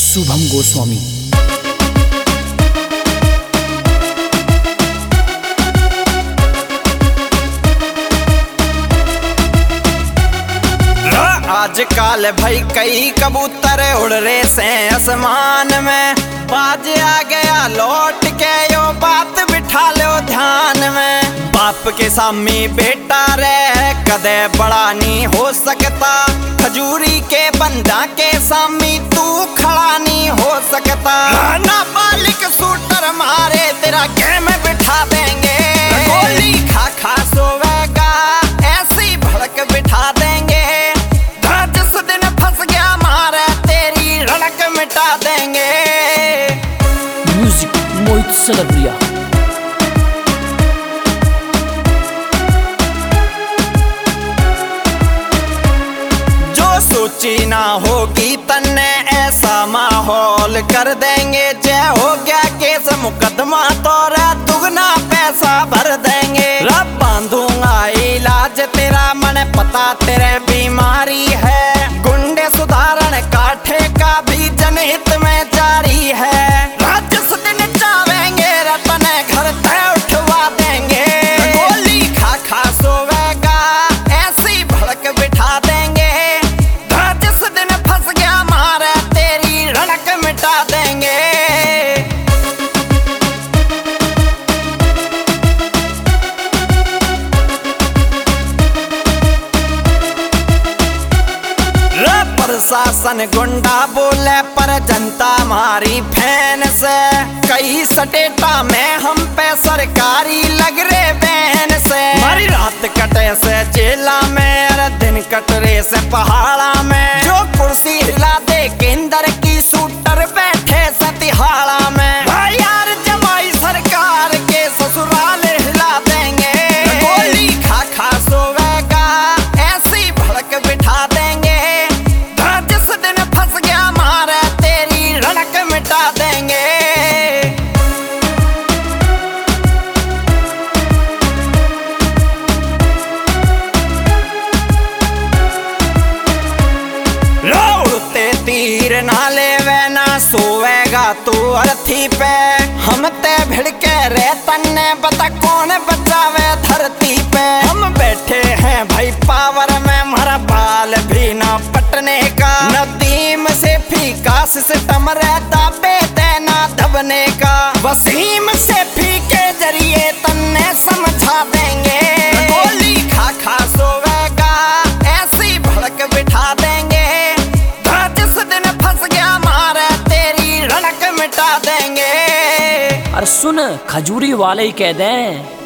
शुभम गोस्वामी। आजकल भाई कई कबूतर उड़ रहे से आसमान में, बाज आ गया लौट के यो बात बिठा लो ध्यान में। बाप के सामने बेटा रे कदे बड़ा नहीं हो सकता, खजूरी के बंदा के सामने तू खड़ा नहीं हो सकता। नाबालिग शूटर मारे तेरा गेम बिठा देंगे, गोली खा खा सोवेगा ऐसी भड़क बिठा देंगे। जिस दिन फंस गया मारे तेरी रड़क मिटा देंगे। म्यूजिक मोहित सलब्रिया। जो सोची ना होगी तन्ने ऐसा माहौल कर देंगे। जय हो गया केस मुकदमा तोरा दुगना पैसा भर देंगे। रब बांधूंगा इलाज तेरा मन पता तेरे बीमारी है। गुंडे सुधारण का ठेका भी जनहित में जारी है। जिस दिन चाहेंगे रतन घर तय उठवा देंगे। गोली खा खा सोवेगा ऐसी भड़क बिठा देंगे। जिस दिन फंस गया मारे तेरी रड़क मिटा देंगे। प्रशासन गुंडा बोले पर जनता हमारी फैन से। कई स्टेटा में हम पे सरकारी लग रहे बैन से। हमारी रात कटे से जेला में और दिन कटरे से पहाड़ा में। जो कुर्सी हिला दे केंद्र की शूटर बैठे से तिहाड़ा में। भाई यार जमाई सरकार के ससुराल हिला देंगे। गोली खा खा सोवेगा ऐसी भड़क बिठा देंगे। मिटा देंगे। उड़ते तीर ना लेवे ना सोवेगा तू अर्थी पे। हम ते भिड़ के रे तन्ने बता कौन बचावे धरती पे। हम बैठे हैं भाई पावर में हमारा बाल भी ना पटने का। नदीम से फीका सिस्टम रहता बेदेना दबने का। वसीम से फीके जरिए तन्ने समझा देंगे। गोली खा खा सोवेगा ऐसी भड़क बिठा देंगे। जिस दिन फंस गया मारे तेरी रड़क मिटा देंगे। और सुन खजूरी वाले ही कह दें